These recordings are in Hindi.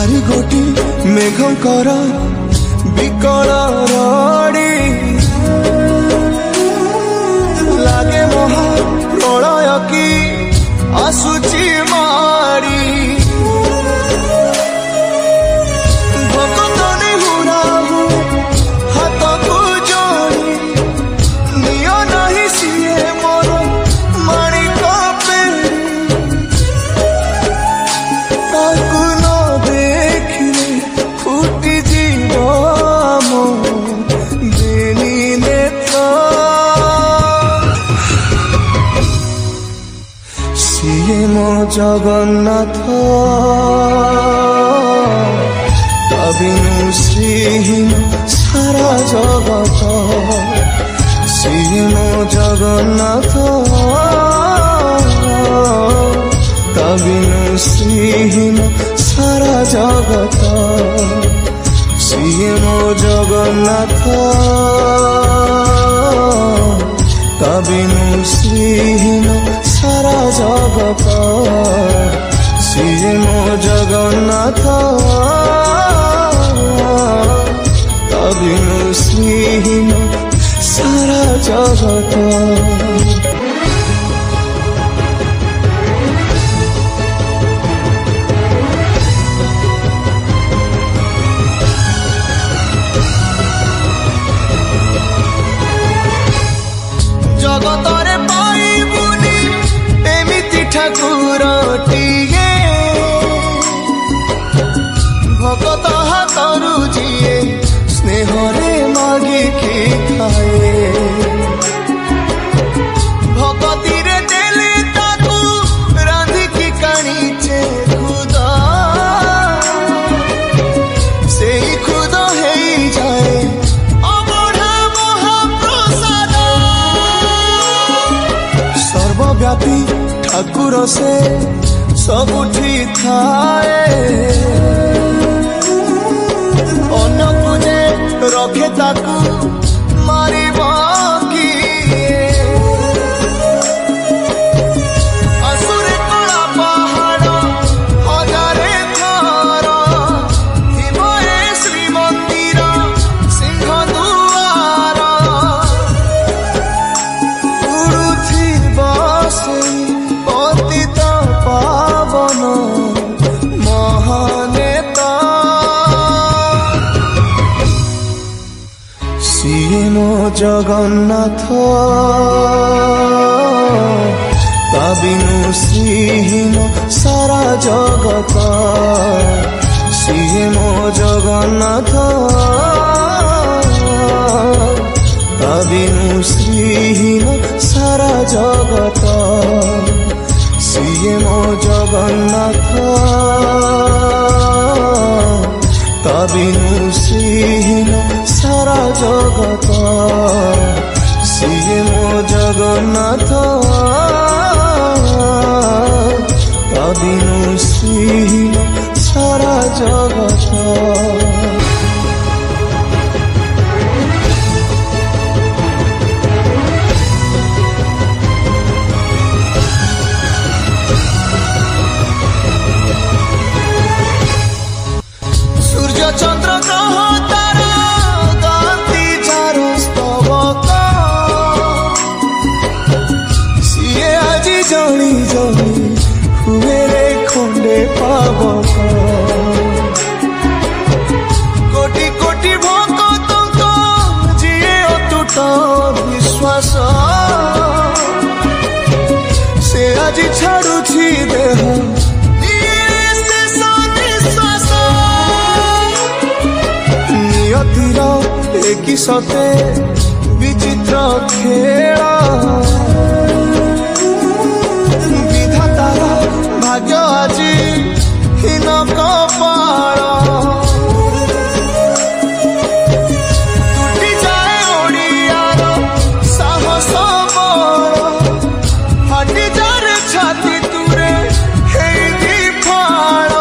चारि गोटी मेघंकर विकल रड़ी लागे महा प्रलय की आसुची मारी भक्तनी हुराहु हाथ को जोड़ी नियो नहीं सिए मोर माणिक पेड़ी ताकू न देखिले फुटी जीव मो बेनी नेत्र सिए मो जगन्नाथ बिनु श्रीहीन सारा जगत सिए मो जगन्नाथ बिनु श्रीहीन सारा जगत सिए मो जगन्नाथ बिनु श्रीहीन सारा जगत सिए मो जगन्नाथ बिनु श्रीहीन सारा जगत जगतरे पाइबुनी एमिति ठाकुर टिए भगत हाथरू जिए स्नेहरे मागिकी खाए भगती रे देले ताकू रांधिकी काणीचे खुद से खुद है जाए अबढ़ा महाप्रसाद सर्वव्यापी ठाकुर से सबुठी थाए अन्न जे रखे ताकू मारी किए असुरे कला पहाड़ हजारे थर थिबे श्री मंदिर सिंह दुआर उड़ुथिब सेई पतित पावन महानेता सिए मो जगन्नाथ बिनु श्रीहीन सारा जगत सिए मो जगन्नाथ बिनु श्रीहीन सारा जगत सिए मो जगन्नाथ बिनु श्रीहीन सारा जगत सिए मो जगन्नाथ बिनु श्रीहीन सारा जगत चंद्र ग्रह तारा गाती चारो स्तवक सिए आजी जणी जणी हुए रे खंडे पावक कोटि कोटि भक्त जिए अतुट विश्वास से आजी छाड़ुछि देह कि सते विचित्र खेल विधातार भाग्य आज हीन कपाल टूटी जाए ओडियार साहस बल फाटी जाए छाती तुरे हेई फाड़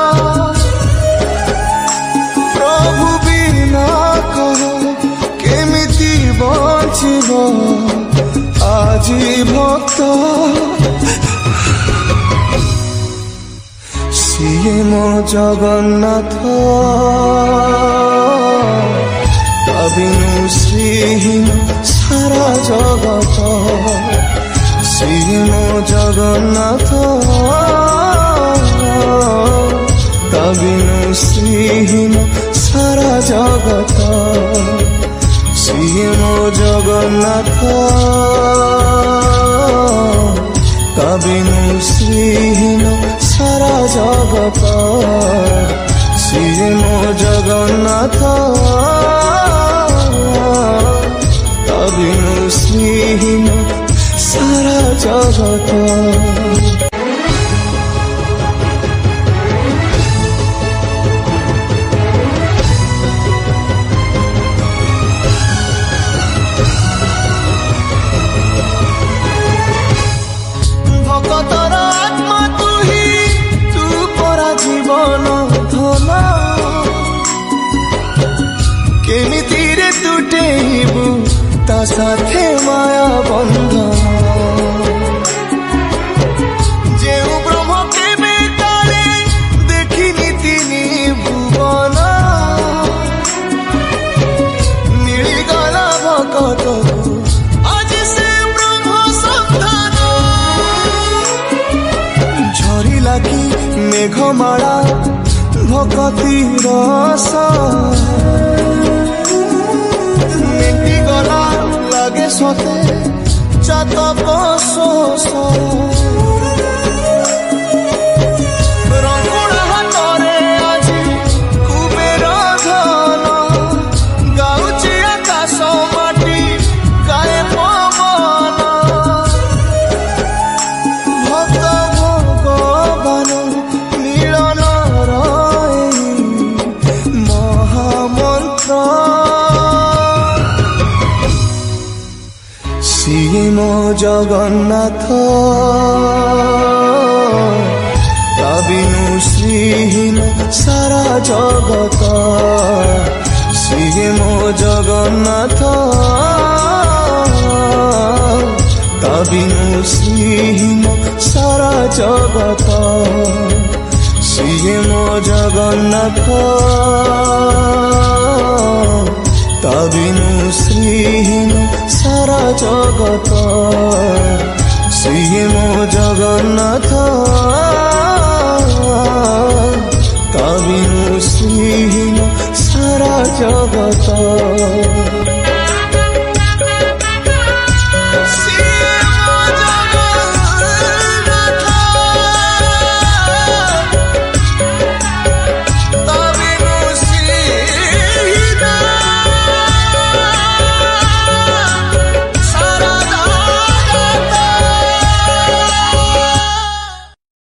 प्रभु बिना कह बचिब जगन्नाथ ता बिनु श्रीहीन सारा जगत श्री मो जगन्नाथ ता बिनु श्रीहीन सारा जगत श्री मो जगन्नाथ ता बिनु श्रीहीन सारा जगत श्री मो जगन्नाथ ता बिनु श्रीहीन सारा जगत। भक्तर आत्मा तू ही तू परा जीवन धन केमिति रे तुटेबू ता साथे माया बंधन जेउ ब्रह्म केबे ताले देखिनी तिनी भुवन मिलिगला भक्तकू आज से ब्रह्म संधान झरिला कि मेघमाला भक्ति रस मेटी गला लगे सते चातक शोष रंगुण हाथरे आज कुबेर धन गाउची आकाश माटी गाए पवन भक्त भगवान मिलन महामंत्र श्री मो जगन्नाथ ता बिनु श्रीहीन सारा जगत श्री मो जगन्नाथ ता बिनु श्रीहीन सारा जगत श्री मो जगन्नाथ ता बिनु श्रीहीन सारा जगत श्री मो जगन्नाथ।